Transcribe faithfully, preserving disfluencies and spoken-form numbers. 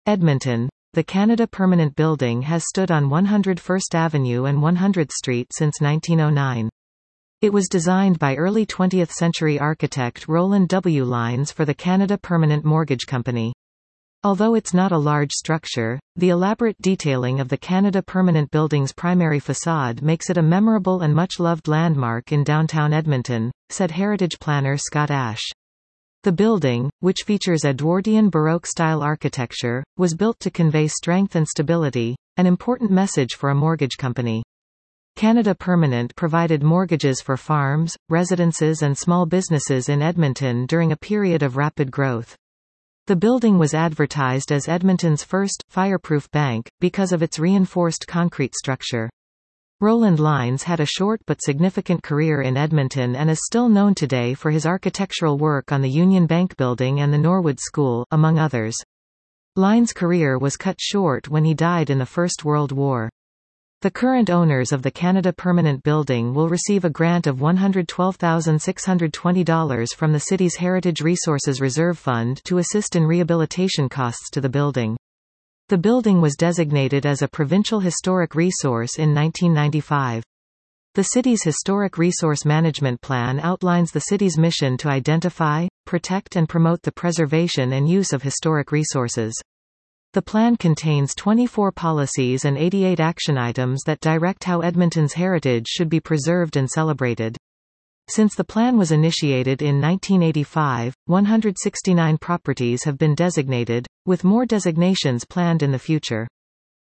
Edmonton. The Canada Permanent Building has stood on one hundred First Avenue and one hundredth Street since nineteen oh nine. It was designed by early twentieth century architect Roland W. Lines for the Canada Permanent Mortgage Company. Although it's not a large structure, the elaborate detailing of the Canada Permanent Building's primary facade makes it a memorable and much-loved landmark in downtown Edmonton, said heritage planner Scott Ash. The building, which features Edwardian Baroque-style architecture, was built to convey strength and stability, an important message for a mortgage company. Canada Permanent provided mortgages for farms, residences and small businesses in Edmonton during a period of rapid growth. The building was advertised as Edmonton's first, fireproof bank, because of its reinforced concrete structure. Roland Lines had a short but significant career in Edmonton and is still known today for his architectural work on the Union Bank Building and the Norwood School, among others. Lines' career was cut short when he died in the First World War. The current owners of the Canada Permanent Building will receive a grant of one hundred twelve thousand six hundred twenty dollars from the city's Heritage Resources Reserve Fund to assist in rehabilitation costs to the building. The building was designated as a provincial historic resource in nineteen ninety-five. The city's Historic Resource Management Plan outlines the city's mission to identify, protect and promote the preservation and use of historic resources. The plan contains twenty-four policies and eighty-eight action items that direct how Edmonton's heritage should be preserved and celebrated. Since the plan was initiated in nineteen eighty-five, one hundred sixty-nine properties have been designated, with more designations planned in the future.